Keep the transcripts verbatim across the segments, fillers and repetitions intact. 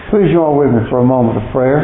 Please join with me for a moment of prayer.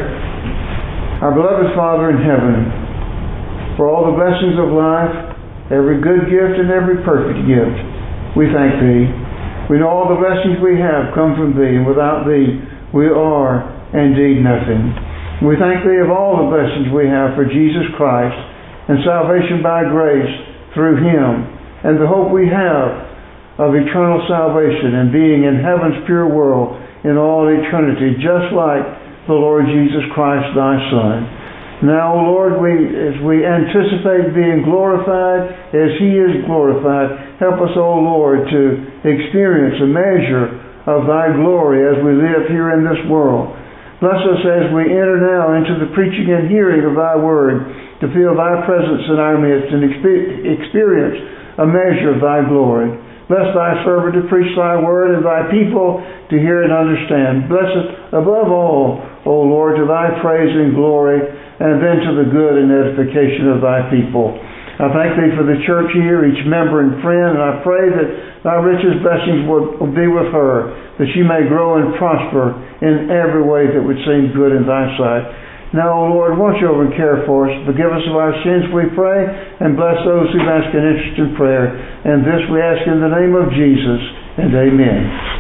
Our beloved Father in heaven, for all the blessings of life, every good gift and every perfect gift, we thank Thee. We know all the blessings we have come from Thee, and without Thee we are indeed nothing. We thank Thee of all the blessings we have for Jesus Christ and salvation by grace through Him, and the hope we have of eternal salvation and being in heaven's pure world in all eternity, just like the Lord Jesus Christ, Thy Son. Now, Lord, we, as we anticipate being glorified as He is glorified, help us, O Lord, to experience a measure of Thy glory as we live here in this world. Bless us as we enter now into the preaching and hearing of Thy Word, to feel Thy presence in our midst and experience a measure of Thy glory. Bless Thy servant to preach Thy Word and Thy people to hear and understand. Bless us above all, O Lord, to Thy praise and glory, and then to the good and edification of Thy people. I thank Thee for the church here, each member and friend, and I pray that Thy richest blessings will be with her, that she may grow and prosper in every way that would seem good in Thy sight. Now, O Lord, watch over and care for us. Forgive us of our sins, we pray, and bless those who've asked an interest in prayer. And this we ask in the name of Jesus, and amen.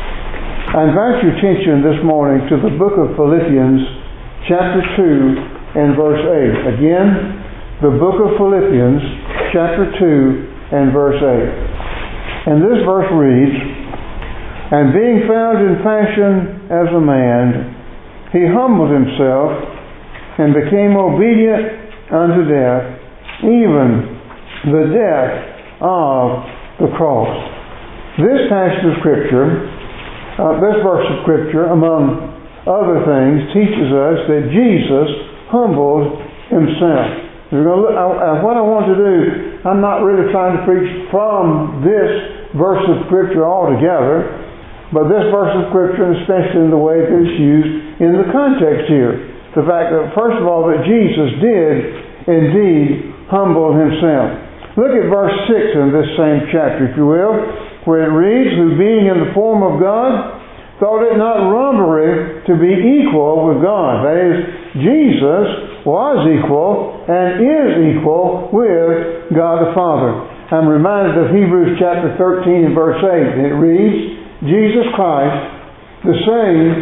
I invite your attention this morning to the book of Philippians, chapter two, and verse eight. Again, the book of Philippians, chapter two, and verse eight. And this verse reads, "And being found in fashion as a man, He humbled Himself, and became obedient unto death, even the death of the cross." This passage of Scripture, uh, this verse of Scripture, among other things, teaches us that Jesus humbled Himself. We're going to look, uh, what I want to do, I'm not really trying to preach from this verse of Scripture altogether, but this verse of Scripture, especially in the way that it's used in the context here. The fact that, first of all, that Jesus did indeed humble Himself. Look at verse six in this same chapter, if you will, where it reads, "Who being in the form of God, thought it not robbery to be equal with God." That is, Jesus was equal and is equal with God the Father. I'm reminded of Hebrews chapter thirteen and verse eight. And it reads, "Jesus Christ, the same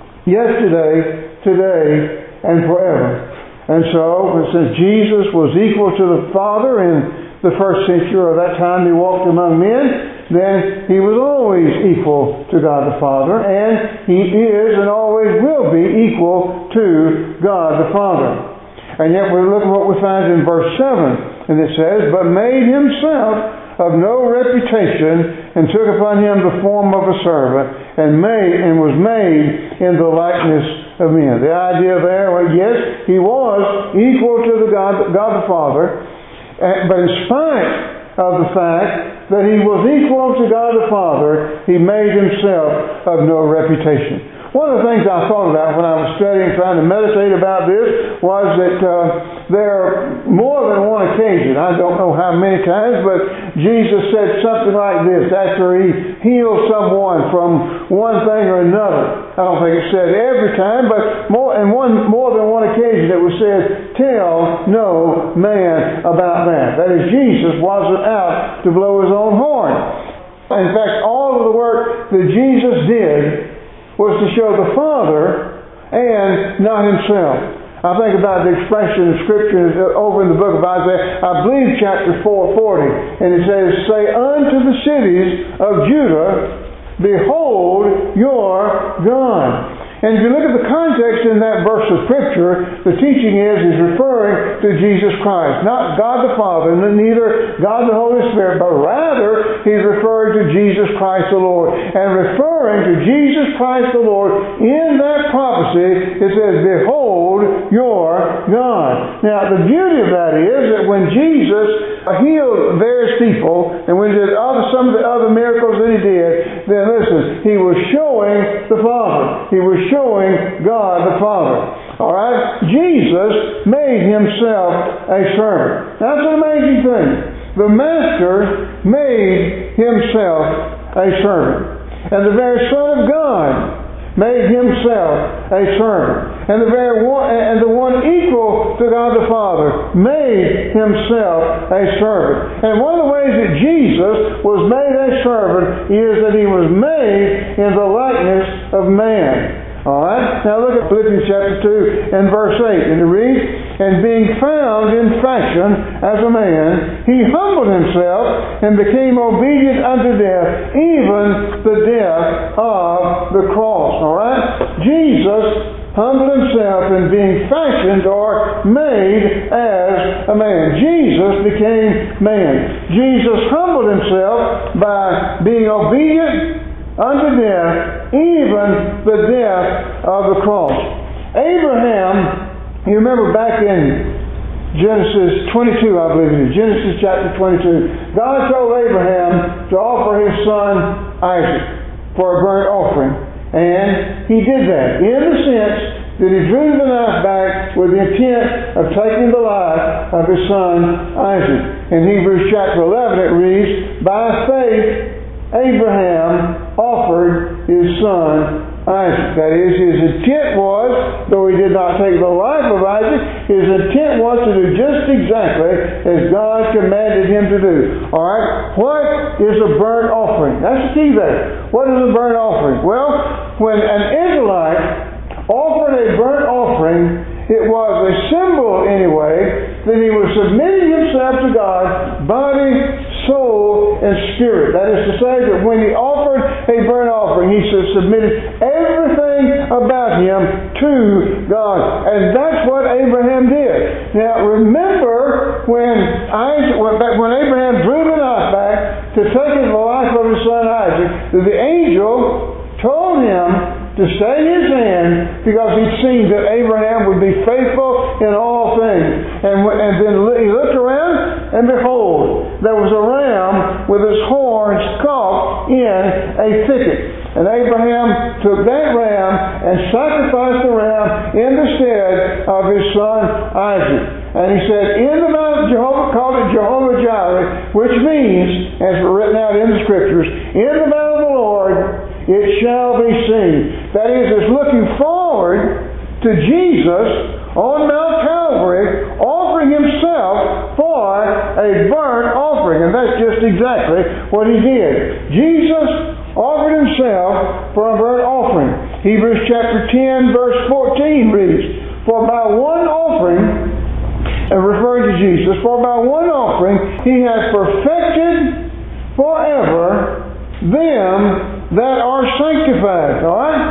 yesterday, today, and forever." And so, since Jesus was equal to the Father in the first century, or that time He walked among men, then He was always equal to God the Father, and He is and always will be equal to God the Father. And yet we look at what we find in verse seven, and it says, "But made Himself of no reputation, and took upon Him the form of a servant, and made and was made in the likeness of men." The idea there, well, yes, He was equal to the God, God the Father, but in spite of the fact that He was equal to God the Father, He made Himself of no reputation. One of the things I thought about when I was studying, trying to meditate about this, was that uh, there more than one occasion, I don't know how many times, but Jesus said something like this after He healed someone from one thing or another. I don't think it said every time, but more in one more than one occasion it was said, "Tell no man about that." That is, Jesus wasn't out to blow His own horn. In fact, all of the work that Jesus did was to show the Father and not Himself. I think about the expression in Scripture over in the book of Isaiah, I believe chapter four forty, and it says, "Say unto the cities of Judah, Behold your God." And if you look at the context in that verse of Scripture, the teaching is is referring to Jesus Christ. Not God the Father, and neither God the Holy Spirit, but rather He's referring to Jesus Christ the Lord. And referring to Jesus Christ the Lord, in that prophecy, it says, "Behold your God." Now, the beauty of that is that when Jesus healed various people, and when He did other, some of the other miracles that He did, then listen, He was showing the Father. He was showing God the Father. All right? Jesus made Himself a servant. That's an amazing thing. The Master made Himself a servant. And the very Son of God made himself a servant. And the very one, and the one equal to God the Father made himself a servant. And one of the ways that Jesus was made a servant is that he was made in the likeness of man. Alright, now look at Philippians chapter two and verse eight. And it reads, "And being found in fashion as a man, he humbled himself and became obedient unto death, even the death of the cross." Alright? Jesus humbled himself in being fashioned or made as a man. Jesus became man. Jesus humbled himself by being obedient unto death, even the death of the cross. Abraham, you remember back in Genesis twenty-two, I believe it is, Genesis chapter twenty-two, God told Abraham to offer his son Isaac for a burnt offering. And he did that in the sense that he drew the knife back with the intent of taking the life of his son Isaac. In Hebrews chapter eleven it reads, "By faith Abraham offered his son Isaac." That is, his intent was, though he did not take the life of Isaac, his intent was to do just exactly as God commanded him to do. Alright, what is a burnt offering? That's the key there. What is a burnt offering? Well, when an Israelite offered a burnt offering, it was a symbol, anyway, that he was submitting himself to God, body, soul, and spirit. That is to say that when he offered a burnt offering, he submitted everything about him to God. And that's what Abraham did. Now, remember when Isaac, when Abraham drew the knife back to take the life of his son Isaac, that the angel told him to stay his hand because he'd seen that Abraham would be faithful in all things. And, and then he looked around, and behold, there was a ram with his horns caught in a thicket. And Abraham took that ram and sacrificed the ram in the stead of his son Isaac. And he said, in the mount of Jehovah, called it Jehovah Jireh, which means, as written out in the Scriptures, in the mount of the Lord it shall be seen. That is, it's looking forward to Jesus on Mount Calvary offering himself for a burnt offering. And that's just exactly what he did. Jesus offered himself for a burnt offering. Hebrews chapter ten verse fourteen reads, "For by one offering," and referring to Jesus, "for by one offering he has perfected forever them that are sanctified." Alright?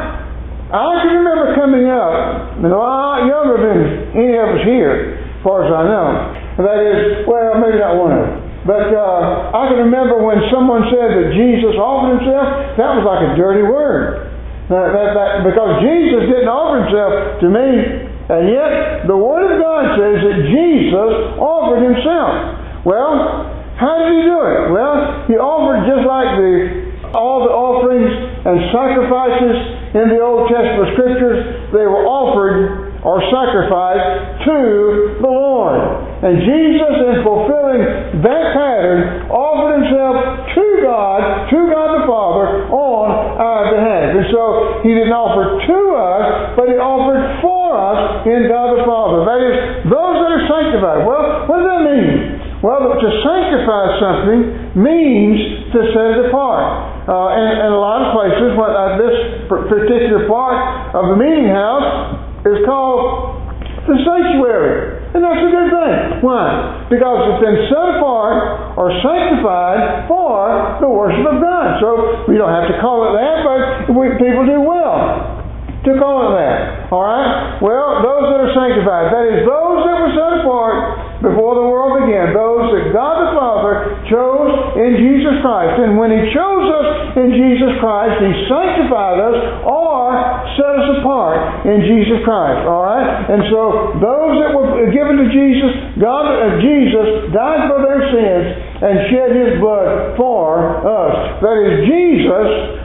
I can remember coming up, and a lot younger than any of us here, as far as I know. That is, well, maybe not one of them. But uh, I can remember when someone said that Jesus offered himself, that was like a dirty word. That, that, that, because Jesus didn't offer himself to me, and yet the Word of God says that Jesus offered himself. Well, how did he do it? Well, he offered just like the all the offerings and sacrifices in the Old Testament Scriptures. They were offered or sacrificed to the Lord. And Jesus, in fulfilling that pattern, offered himself to God, to God the Father, on our behalf. And so, he didn't offer to us, but he offered for us in God the Father. That is, those that are sanctified. Well, what does that mean? Well, to sanctify something means to set it apart. Uh, and, and a lot of places, what, uh, this particular part of the meeting house is called the sanctuary. And that's a good thing. Why? Because it's been set apart or sanctified for the worship of God. So we don't have to call it that, but we, people do well to call it that. Alright? Well, those that are sanctified, that is, those that were set apart before the world began, those that God the Father chose in Jesus Christ. And when He chose us in Jesus Christ, He sanctified us or set us apart in Jesus Christ. Alright? And so those that were given to Jesus, God, uh, Jesus died for their sins and shed His blood for us. That is, Jesus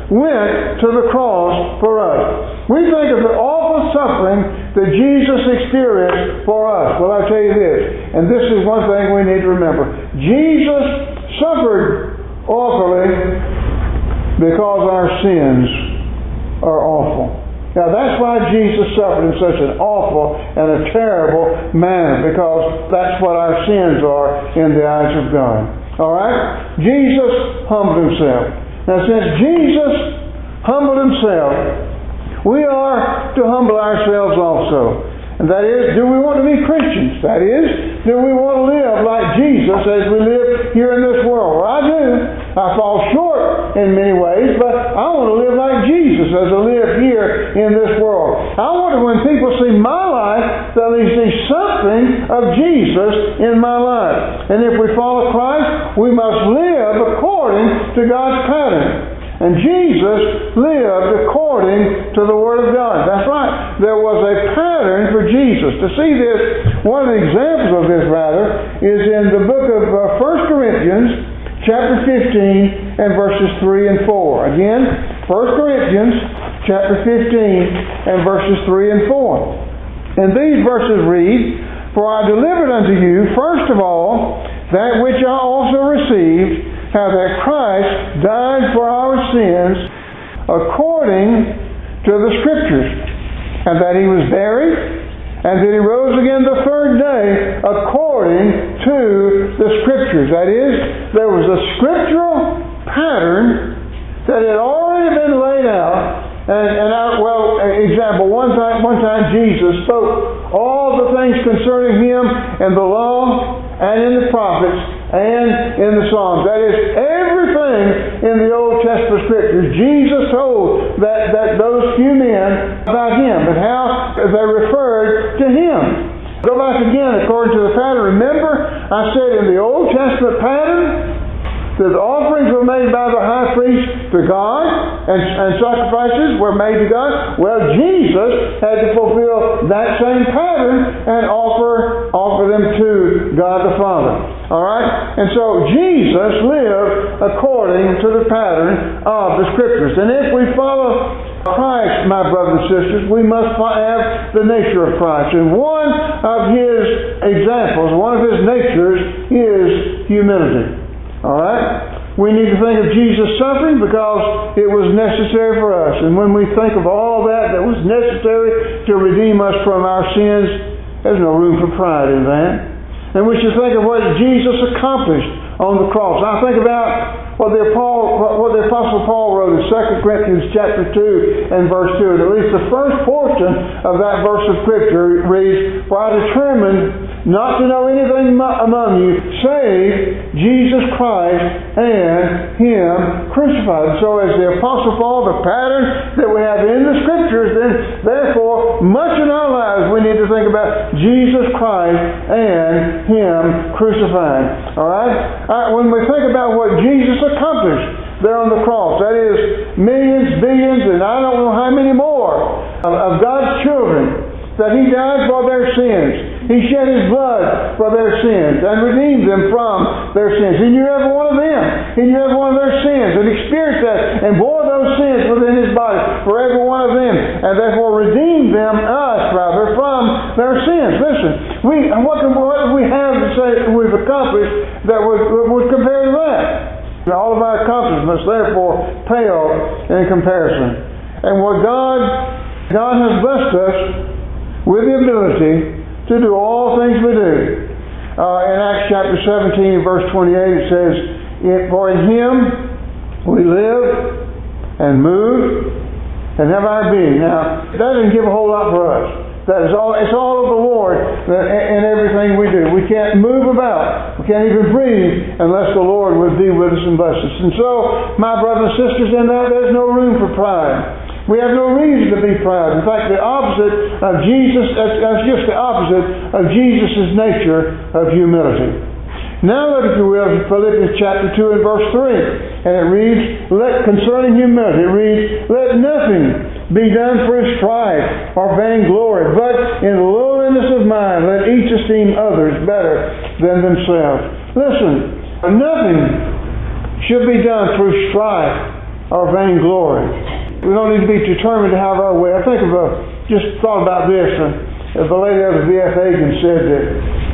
went to the cross for us. We think of the awful suffering that Jesus experienced for us. Well, I'll tell you this, and this is one thing we need to remember. Jesus suffered awfully because our sins are awful. Now that's why Jesus suffered in such an awful and a terrible manner, because that's what our sins are in the eyes of God. Alright? Jesus humbled Himself. Now since Jesus humbled Himself, we are to humble ourselves also. And that is, do we want to be Christians? That is, do we want to live like Jesus as we live here in this world? Well, I do. I fall short in many ways, but I want to live like Jesus as I live here in this world. I want to, when people see my life, that they see something of Jesus in my life. And if we follow Christ, we must live according to God's pattern. And Jesus lived according to the Word of God. That's right. There was a pattern for Jesus. To see this, one of the examples of this, rather, is in the book of uh, First Corinthians, chapter fifteen, and verses three and four. Again, First Corinthians, chapter fifteen, and verses three and four. And these verses read, "For I delivered unto you, first of all, that which I also received, how that Christ died for our sins according to the Scriptures, and that He was buried, and that He rose again the third day according to the Scriptures." That is, there was a scriptural pattern that had already been laid out. And, and I, well, example, one time, one time Jesus spoke all the things concerning Him in the law and in the prophets and in the Psalms. That is, everything in the Old Testament Scriptures, Jesus told that, that those few men about Him and how they referred to Him. Go back again according to the pattern. Remember, I said in the Old Testament pattern, the offerings were made by the high priest to God, and, and sacrifices were made to God. Well, Jesus had to fulfill that same pattern and offer offer them to God the Father. Alright? And so Jesus lived according to the pattern of the Scriptures. And if we follow Christ, my brothers and sisters, we must have the nature of Christ. And one of His examples, one of His natures is humility. Alright? We need to think of Jesus' suffering because it was necessary for us. And when we think of all that that was necessary to redeem us from our sins, there's no room for pride in that. And we should think of what Jesus accomplished on the cross. I think about what the, Paul, what the Apostle Paul wrote in Second Corinthians chapter two and verse two. And at least the first portion of that verse of Scripture reads, "For I determined not to know anything among you save Jesus Christ and Him crucified." So as the Apostle Paul, the pattern that we have in the Scriptures, then therefore much in our lives we need to think about Jesus Christ and Him crucified. Alright? Uh, when we think about what Jesus accomplished there on the cross, that is millions, billions, and I don't know how many more of, of God's children, that He died for their sins. He shed His blood for their sins and redeemed them from their sins. He knew every one of them. He knew every one of their sins and experienced that and bore those sins within His body for every one of them, and therefore redeemed them, us rather, from their sins. Listen, we what, can, what do we have to say that we've accomplished that would, would compare to that? All of our accomplishments, therefore, pale in comparison. And what God, God has blessed us with the ability to do all things we do. Uh, in Acts chapter seventeen, verse twenty-eight, it says, "For in Him we live and move and have our being." Now, that doesn't give a whole lot for us. That is all. It's all of the Lord in everything we do. We can't move about. We can't even breathe unless the Lord would be with us and bless us. And so, my brothers and sisters, in that there's no room for pride. We have no reason to be proud. In fact, the opposite of Jesus, that's just the opposite of Jesus' nature of humility. Now look, if you will, in Philippians chapter two and verse three. And it reads, let concerning humility, it reads, "Let nothing be done for strife or vainglory, but in lowliness of mind let each esteem others better than themselves." Listen, nothing should be done through strife or vainglory. We don't need to be determined to have our way. I think of a, just thought about this. Uh, the lady of the V F Agin said that,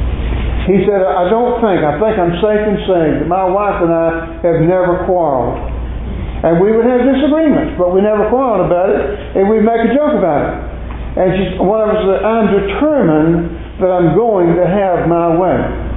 he said, "I don't think, I think I'm safe in saying that my wife and I have never quarreled." And we would have disagreements, but we never quarreled about it, and we'd make a joke about it. And she, one of us said, I'm determined that I'm going to have my way.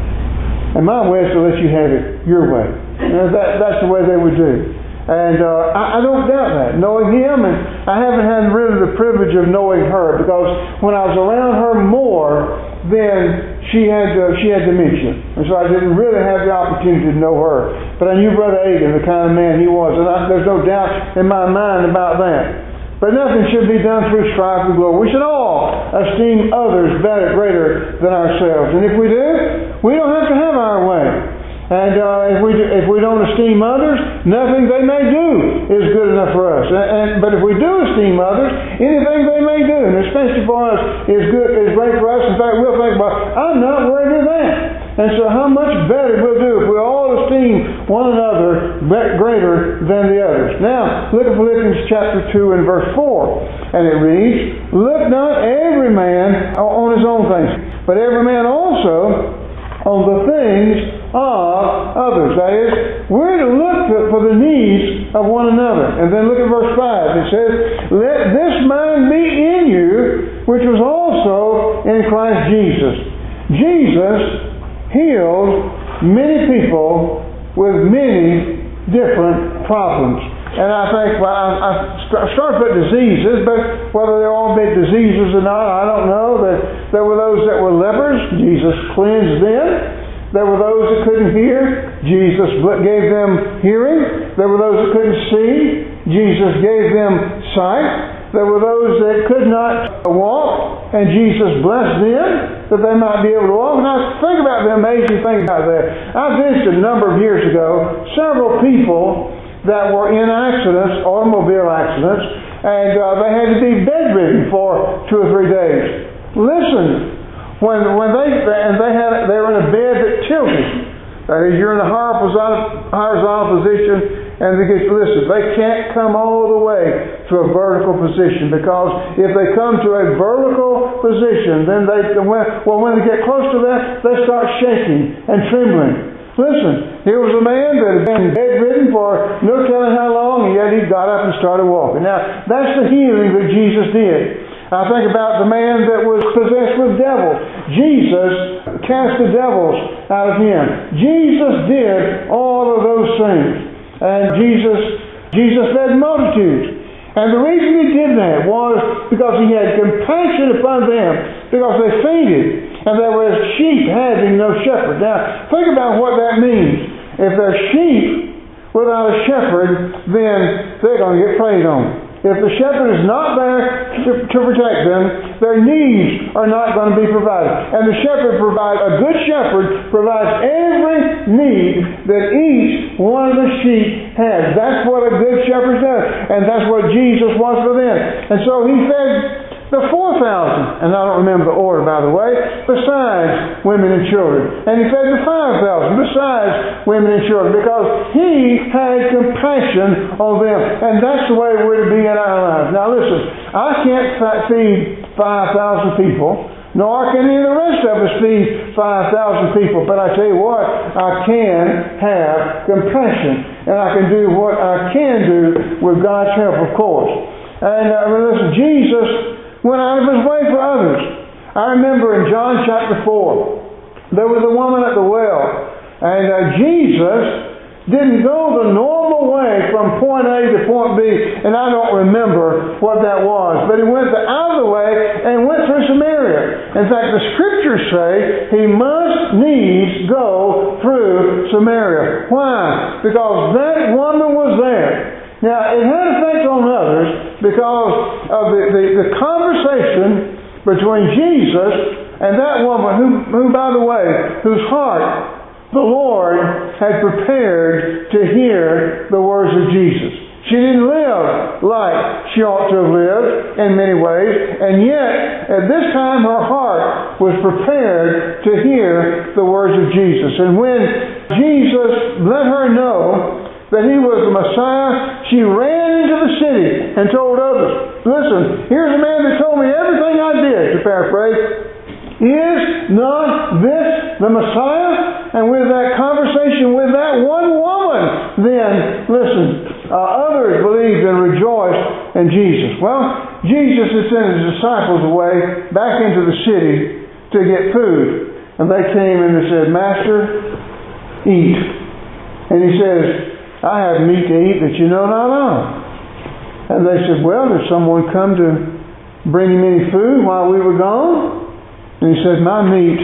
And my way is to let you have it your way. And that, that's the way they would do. And uh, I, I don't doubt that. Knowing him, and I haven't had really the privilege of knowing her, because when I was around her more, then she had uh, she had dementia, and so I didn't really have the opportunity to know her. But I knew Brother Agin, the kind of man he was, and I, there's no doubt in my mind about that. But nothing should be done through strife and glory. We should all esteem others better, greater than ourselves. And if we do, we don't have to have our way. And uh, if we do, if we don't esteem others, nothing they may do is good enough for us. And, and but if we do esteem others, anything they may do, and especially for us, is good, is great for us. In fact, we'll think about, I'm not worthy of that. And so, how much better we'll do if we all esteem one another greater than the others. Now, look at Philippians chapter two and verse four, and it reads, "Look not every man on his own things, but every man also on the things of others." That is, we're to look for the needs of one another. And then look at verse five. It says, "Let this mind be in you, which was also in Christ Jesus." Jesus healed many people with many different problems. And I think, well, I, I started with diseases, but whether they all be diseases or not, I don't know. That there were those that were lepers. Jesus cleansed them. There were those that couldn't hear. Jesus gave them hearing. There were those that couldn't see. Jesus gave them sight. There were those that could not walk, and Jesus blessed them that they might be able to walk. Now, think about the amazing thing about that. I visited a number of years ago several people that were in accidents, automobile accidents, and uh, they had to be bedridden for two or three days. Listen, when when they and they had they were in a bed that tilted. That is, you're in a horizontal, horizontal position. And they get, listen, they can't come all the way to a vertical position, because if they come to a vertical position, then they, well, when they get close to that, they start shaking and trembling. Listen, here was a man that had been bedridden for no telling how long, and yet he got up and started walking. Now, that's the healing that Jesus did. I think about the man that was possessed with devils. Jesus cast the devils out of him. Jesus did all of those things. And Jesus, Jesus fed multitudes. And the reason he did that was because he had compassion upon them, because they fainted, and they were as sheep having no shepherd. Now, think about what that means. If they're sheep without a shepherd, then they're going to get preyed on. If the shepherd is not there to, to protect them, their needs are not going to be provided. And the shepherd provides, a good shepherd provides every need that each one of the sheep has. That's what a good shepherd does. And that's what Jesus was for them. And so he fed the four thousand, and I don't remember the order, by the way, besides women and children. And he fed the five thousand, besides women and children, because he had compassion on them. And that's the way we're to be in our lives. Now listen, I can't feed five thousand people, nor can any of the rest of us feed five thousand people. But I tell you what, I can have compassion, and I can do what I can do with God's help, of course. And uh, listen, Jesus went out of his way for others. I remember in John chapter four, there was a woman at the well, and uh, Jesus didn't go the normal way from point A to point B, and I don't remember what that was, but he went the out of the way and went through Samaria. In fact, the scriptures say he must needs go through Samaria. Why? Because that woman was there. Now, it had effect on others because of the, the, the conversation between Jesus and that woman, who, who, by the way, whose heart the Lord had prepared to hear the words of Jesus. She didn't live like she ought to have lived in many ways, and yet, at this time, her heart was prepared to hear the words of Jesus. And when Jesus let her know that he was the Messiah, she ran into the city and told others, listen, here's a man that told me everything I did, to paraphrase. Is not this the Messiah? And with that conversation with that one woman, then, listen, Uh, others believed and rejoiced in Jesus. Well, Jesus had sent His disciples away back into the city to get food. And they came and they said, Master, eat. And He says, I have meat to eat that you know not of. And they said, well, did someone come to bring Him any food while we were gone? And He says, my meat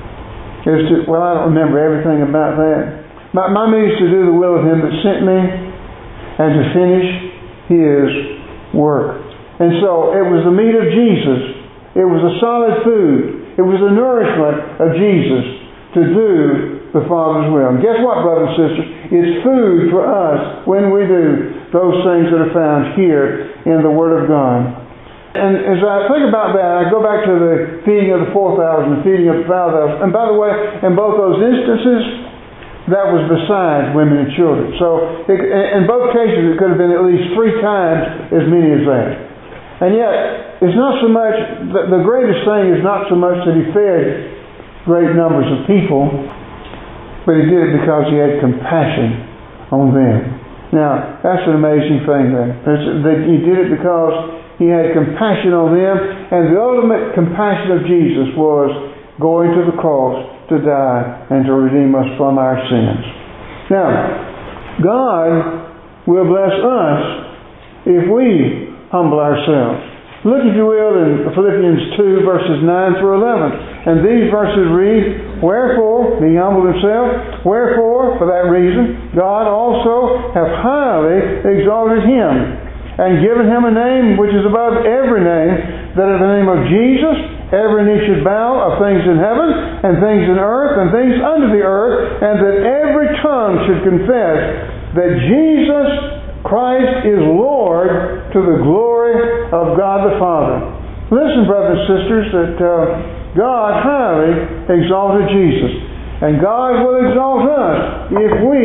is to, well, I don't remember everything about that. My, my meat is to do the will of Him that sent me and to finish His work. And so it was the meat of Jesus. It was a solid food. It was the nourishment of Jesus to do the Father's will. And guess what, brothers and sisters? It's food for us when we do those things that are found here in the Word of God. And as I think about that, I go back to the feeding of the four thousand, the feeding of the five thousand. And by the way, in both those instances, that was besides women and children. So it, in both cases, it could have been at least three times as many as that. And yet, it's not so much, the, the greatest thing is not so much that He fed great numbers of people, but He did it because He had compassion on them. Now, that's an amazing thing there. That He did it because He had compassion on them, and the ultimate compassion of Jesus was going to the cross to die and to redeem us from our sins. Now, God will bless us if we humble ourselves. Look, if you will, in Philippians two, verses nine through eleven. And these verses read, Wherefore, He humbled Himself, wherefore, for that reason, God also hath highly exalted Him, and given Him a name which is above every name, that at the name of Jesus every knee should bow, of things in heaven, and things in earth, and things under the earth, and that every tongue should confess that Jesus Christ is Lord, to the glory of God the Father. Listen, brothers and sisters, that uh, God highly exalted Jesus. And God will exalt us if we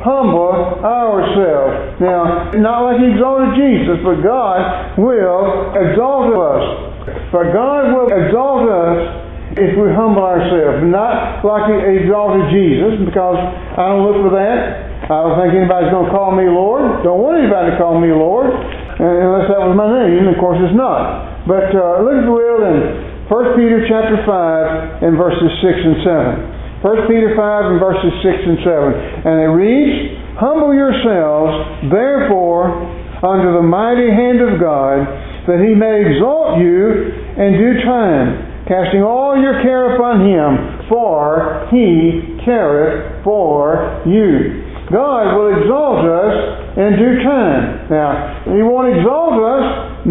humble ourselves. Now, not like He exalted Jesus, but God will exalt us. But God will exalt us if we humble ourselves. Not like He exalted Jesus, because I don't look for that. I don't think anybody's going to call me Lord. Don't want anybody to call me Lord, unless that was my name. And of course it's not. But uh, look, if you will, in First Peter chapter five and verses six and seven. First Peter five and verses six and seven. And it reads, Humble yourselves, therefore, under the mighty hand of God, that He may exalt you in due time, casting all your care upon Him, for He careth for you. God will exalt us in due time. Now, He won't exalt us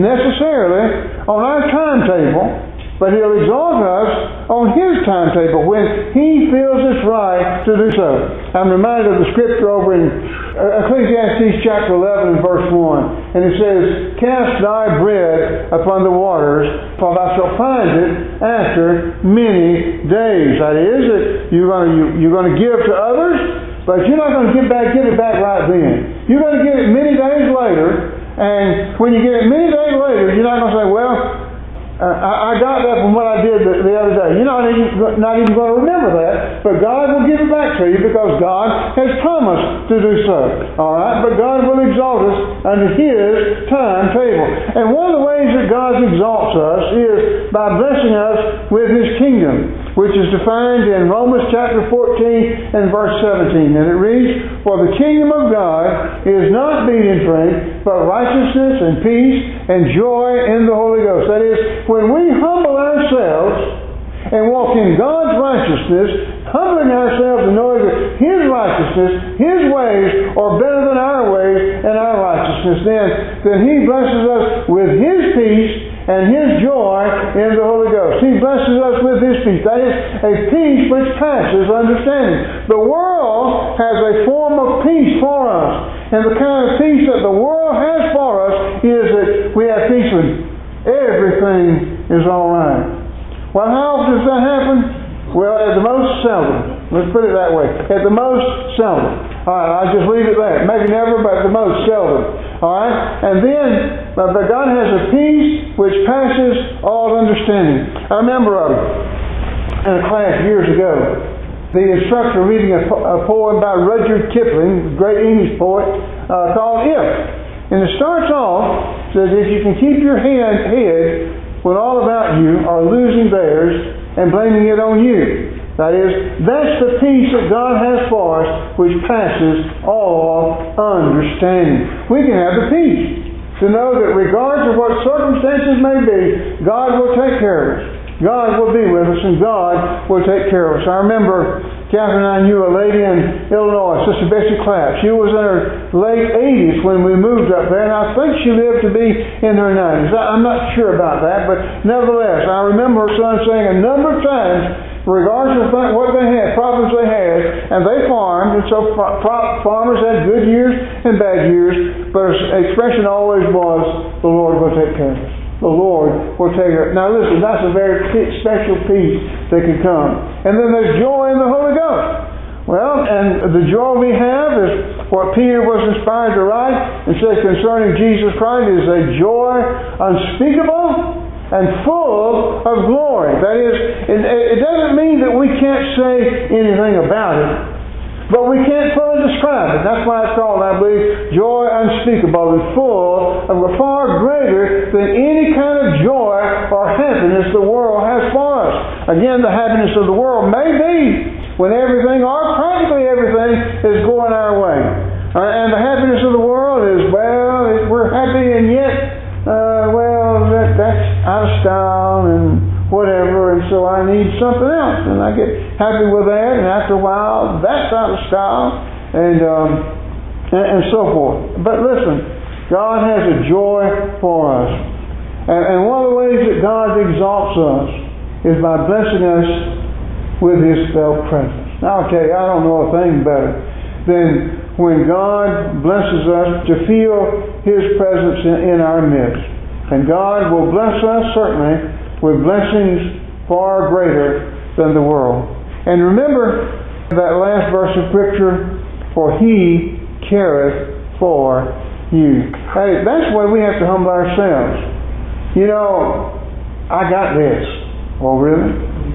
necessarily on our timetable, but He'll exalt us on His timetable when He feels it's right to do so. I'm reminded of the scripture over in Ecclesiastes chapter eleven and verse one. And it says, Cast thy bread upon the waters, for thou shalt find it after many days. That is, that you're going to, you're going to give to others, but you're not going to get back, get it back right then. You're going to get it many days later, and when you get it many days later, you're not going to say, well, uh, I, I got that from what I did the, the other day. You're not even, not even going to remember that, but God will give it back to you because God has promised to do so. All right? But God will exalt us under His timetable. And one of the ways that God exalts us is by blessing us with His kingdom, which is defined in Romans chapter fourteen and verse seventeen. And it reads, For the kingdom of God is not meat and drink, but righteousness and peace and joy in the Holy Ghost. That is, when we humble ourselves and walk in God's righteousness, humbling ourselves and knowing that His righteousness, His ways are better than our ways and our righteousness, then, then He blesses us with His peace and His joy in the Holy Ghost. He blesses us with His peace. That is a peace which passes understanding. The world has a form of peace for us. And the kind of peace that the world has for us is that we have peace when everything is all right. Well, how often does that happen? Well, at the most seldom. Let's put it that way. At the most seldom. All right, I'll just leave it there. Maybe never, but at the most seldom. All right? And then, but, but God has a peace which passes all understanding. I remember uh, in a class years ago, the instructor reading a, po- a poem by Rudyard Kipling, the great English poet, uh, called If. And it starts off, says, if you can keep your hand, head when all about you are losing theirs and blaming it on you. That is, that's the peace that God has for us, which passes all understanding. We can have the peace to know that regardless of what circumstances may be, God will take care of us. God will be with us, and God will take care of us. I remember Catherine and I knew a lady in Illinois, Sister Bessie Clapp. She was in her late eighties when we moved up there, and I think she lived to be in her nineties. I'm not sure about that, but nevertheless, I remember her son saying a number of times, regardless of what they had, problems they had, and they farmed, and so farmers had good years and bad years, but the expression always was, the Lord will take care of us. The Lord will take care of us. Now listen, that's a very special peace that can come. And then there's joy in the Holy Ghost. Well, and the joy we have is what Peter was inspired to write and say concerning Jesus Christ is a joy unspeakable and full of glory. That is, it doesn't mean that we can't say anything about it, but we can't fully describe it. That's why it's called, I believe, joy unspeakable and full of far greater than any kind of joy or happiness the world has for us. Again, the happiness of the world may be when everything, or practically everything, is going our way. Uh, and the happiness of the world is, well, we're happy and yet, uh, well, that, that's out of style and whatever, and so I need something else, and I get happy with that, and after a while that's out of style, and um, and, and so forth. But listen, God has a joy for us, and, and one of the ways that God exalts us is by blessing us with His felt presence. Now I'll tell you, I don't know a thing better than when God blesses us to feel His presence in, in our midst, and God will bless us certainly with blessings far greater than the world. And remember that last verse of Scripture, for He careth for you. Hey, that's the way we have to humble ourselves. You know, I got this. Oh, really?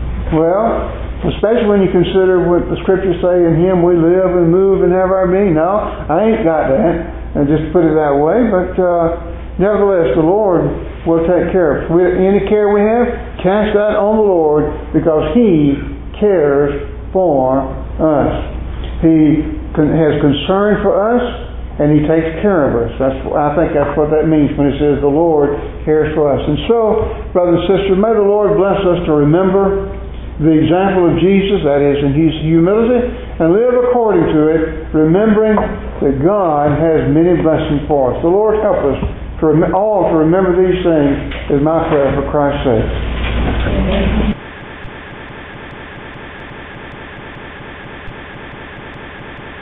Well, especially when you consider what the Scriptures say, in Him we live and move and have our being. No, I ain't got that. And just put it that way, but uh, nevertheless, the Lord will take care of it. Any care we have, cast that on the Lord, because He cares for us. He has concern for us, and He takes care of us. That's, I think that's what that means when it says the Lord cares for us. And so, brothers and sisters, may the Lord bless us to remember the example of Jesus, that is, in His humility, and live according to it, remembering that God has many blessings for us. The Lord help us for all to remember these things is my prayer for Christ's sake.